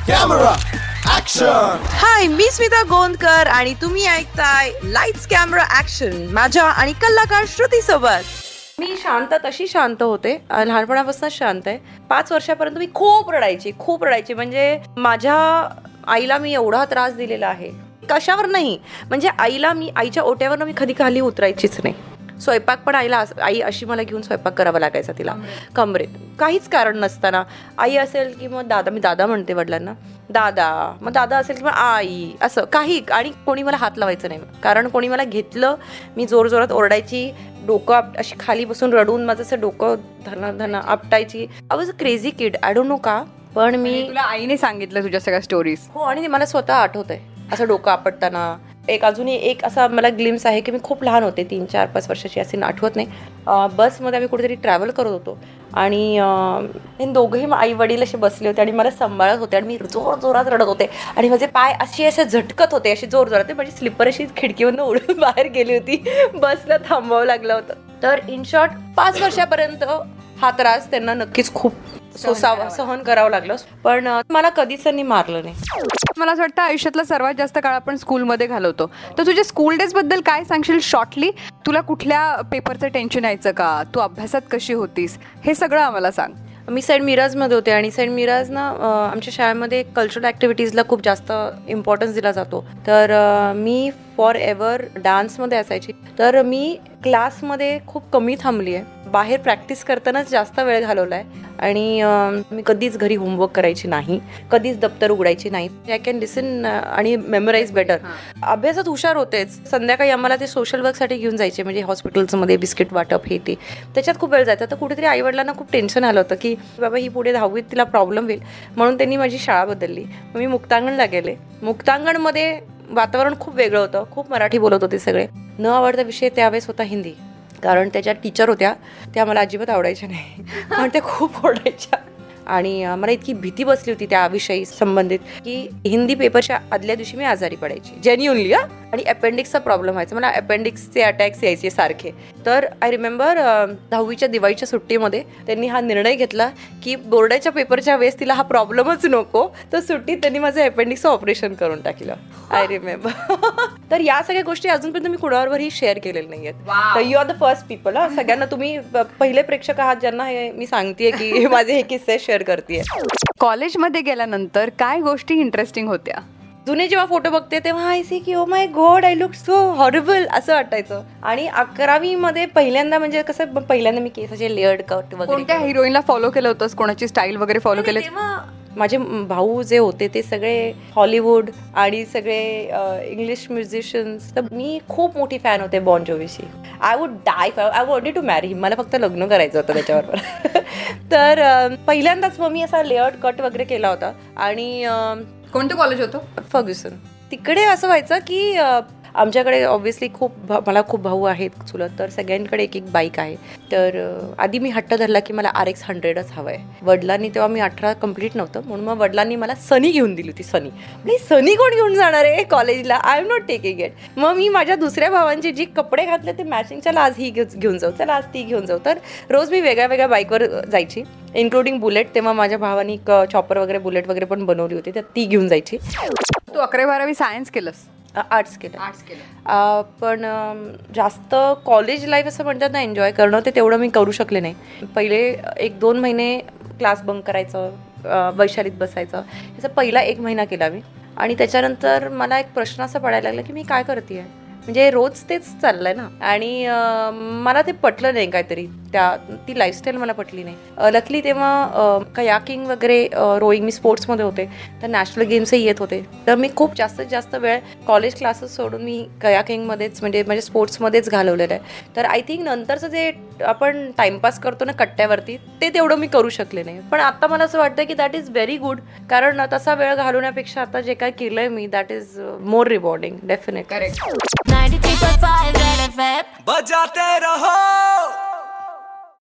Camera action. Hi, मी स्मिता गोंदकर आणि तुम्ही ऐकताय लाईट्स कॅमेरा ऍक्शन माझ्या आणि कलाकार श्रुती सोबत. मी तशी शांत होते, लहानपणापासून शांत आहे. 5 वर्षापर्यंत मी खूप रडायची. म्हणजे माझ्या आईला मी एवढा त्रास दिलेला आहे, कशावर नाही, म्हणजे आईच्या ओट्यावर मी कधी खाली उतरायचीच नाही. स्वयंपाक पण आई अशी मला घेऊन स्वयंपाक करावा लागायचा तिला कमरेत, काहीच कारण नसताना. आई असेल की मग दादा, मी दादा म्हणते वडिलांना, मग दादा असेल की मग आई, असं काही. आणि कोणी मला हात लावायचं नाही, कारण कोणी मला घेतलं मी जोरजोरात ओरडायची, डोकं अशी खाली बसून रडून माझं असं डोकं धना आपटायची. I was a crazy kid, I don't know का, पण मी तुला आईने सांगितलं तुझ्या सगळ्या स्टोरीज? हो, आणि मला स्वतः आठवत आहे असं डोकं आपटताना. अजूनही एक असा मला ग्लिम्स आहे की मी खूप लहान होते, 3, 4, 5 वर्षाची, असे आठवत नाही. बसमध्ये आम्ही कुठेतरी ट्रॅव्हल करत होतो आणि दोघंही आई वडील असे बसले होते आणि मला सांभाळत होते आणि मी जोरात रडत होते आणि माझे पाय असे झटकत होते, असे जोरात. माझी स्लिपर अशी खिडकीवरून उडून बाहेर गेली होती, बसला थांबावं लागलं होतं. तर इन शॉर्ट 5 वर्षापर्यंत हा त्रास त्यांना नक्कीच खूप सहन करावं लागलं, पण मला कधीच त्यांनी मारलं नाही. मला असं वाटतं आयुष्यातला सर्वात जास्त काळ आपण स्कूलमध्ये घालवतो, तर तुझ्या स्कूल डेज बद्दल काय सांगशील शॉर्टली? तुला कुठल्या पेपरचं टेन्शन यायचं का? तू अभ्यासात कशी होतीस? हे सगळं आम्हाला सांग. मी सेंट मिराजमध्ये होते आणि सेंट मिराज ना आमच्या शाळेमध्ये कल्चरल ॲक्टिव्हिटीजला खूप जास्त इम्पॉर्टन्स दिला जातो. तर मी फॉर एव्हर डान्समध्ये असायची, तर मी क्लासमध्ये खूप कमी थांबली आहे, बाहेर प्रॅक्टिस करतानाच जास्त वेळ घालवला आहे. आणि मी कधीच घरी होमवर्क करायची नाही, कधीच दप्तर उघडायची नाही. आय कॅन लिसन आणि मेमोराईज बेटर. अभ्यासात हुशार होतेच. संध्याकाळी आम्हाला ते सोशल वर्कसाठी घेऊन जायचे, म्हणजे हॉस्पिटल्समध्ये बिस्किट वाटप हे ते, त्याच्यात खूप वेळ जायचा. तर कुठेतरी आईवडिलांना खूप टेन्शन आलं होतं की बाबा ही पुढे 10वीत तिला प्रॉब्लेम होईल, म्हणून त्यांनी माझी शाळा बदलली. मग मी मुक्तांगणला गेले. मुक्तांगणमध्ये वातावरण खूप वेगळं होतं, खूप मराठी बोलत होते सगळे. न आवडता विषय त्यावेळेस होता हिंदी, कारण त्याच्या टीचर होत्या, त्या मला अजिबात आवडायच्या नाही, पण त्या खूप ओरडायच्या. आणि मला इतकी भीती बसली होती त्याविषयी संबंधित की हिंदी पेपरच्या आदल्या दिवशी मी आजारी पडायची, जेन्युअनली. आणि अपेंडिक्सचा प्रॉब्लेम व्हायचा, मला अपेंडिक्सचे अटॅक्स यायचे सारखे. तर आय रिमेंबर 10वीच्या दिवाळीच्या सुट्टीमध्ये त्यांनी हा निर्णय घेतला की बोर्डाच्या पेपरच्या वेळेस तिला हा प्रॉब्लेमच नको, तर सुट्टीत त्यांनी माझं अपेंडिक्सचं ऑपरेशन करून टाकलं. I remember. तर या सगळ्या गोष्टी अजूनपर्यंत मी कुणावरही शेअर केलेल्या नाही आहेत. तर you are the first people. सगळ्यांना तुम्ही पहिले प्रेक्षक आहात ज्यांना हे मी सांगतेय की माझे हे किस्से शेअर करते. कॉलेजमध्ये गेल्यानंतर काय गोष्टी इंटरेस्टिंग होत्या? जुने जेव्हा फोटो बघते तेव्हा आय सी की oh my god, I look so horrible असं वाटायचं. आणि 11वीमध्ये पहिल्यांदा, म्हणजे कसं, पहिल्यांदा मी केसाचे लेअर्ड कट वगैरे. कोणत्या हिरोईनला फॉलो केलं होतंस? कोणाची स्टाईल वगैरे फॉलो केलं? तेव्हा माझे भाऊ जे होते ते सगळे हॉलिवूड आणि सगळे इंग्लिश म्युझिशियन्स. तर मी खूप मोठी फॅन होते बॉन जोवीची. आय वॉन्टेड टू मॅरी हिम. मला फक्त लग्न करायचं होतं त्याच्याबरोबर. तर पहिल्यांदाच मग मी असा लेअर्ड कट वगैरे केला होता. आणि कोणतं कॉलेज होतं? फर्ग्युसन. तिकडे असं व्हायचं की आमच्याकडे ऑब्व्हियसली मला खूप भाऊ आहेत चुलत, तर सगळ्यांकडे एक बाईक आहे. तर आधी मी हट्ट धरला की मला RX 100च हवं आहे. वडिलांनी, तेव्हा मी 18 कंप्लीट नव्हतं, म्हणून मग वडिलांनी मला सनी घेऊन दिली होती. सनी कोण घेऊन जाणार आहे कॉलेजला? I am not taking it. मग मी माझ्या दुसऱ्या भावांचे जी कपडे घातले ते मॅचिंग, चला आज ही घेऊन जाऊ, चला आज ती घेऊन जाऊ. तर रोज मी वेगळ्या बाईकवर जायची, इन्क्लुडिंग बुलेट. तेव्हा माझ्या भावानी चॉपर वगैरे, बुलेट वगैरे पण बनवली होती, तर ती घेऊन जायची. तू 11वी-12वी सायन्स केलंस? आर्ट्स केलं. पण जास्त कॉलेज लाईफ असं म्हणतात ना एन्जॉय करणं, ते तेवढं मी करू शकले नाही. पहिले 1-2 महिने क्लास बंक करायचं, वैशालीत बसायचं, याचा पहिला 1 महिना केला मी. आणि त्याच्यानंतर मला एक प्रश्न असा पडायला लागला की मी काय करते आहे, म्हणजे रोज तेच चाललंय ना. आणि मला ते पटलं नाही, काहीतरी ती लाईफस्टाईल मला पटली नाही. लकली तेव्हा कयाकिंग वगैरे, रोईंग, मी स्पोर्ट्समध्ये होते, तर नॅशनल गेम्सही येत होते. तर मी खूप जास्तीत जास्त वेळ कॉलेज क्लासेस सोडून मी कयाकिंगमध्येच, म्हणजे स्पोर्ट्समध्येच घालवलेलं आहे. तर आय थिंक नंतरचं जे आपण टाइमपास करतो ना कट्ट्यावरती, ते तेवढं मी करू शकले नाही. पण आता मला असं वाटतं की दॅट इज व्हेरी गुड, कारण तसा वेळ घालवण्यापेक्षा आता जे काय केलंय मी, that is more rewarding. Definite. Correct. 93.5 बजाते रहो.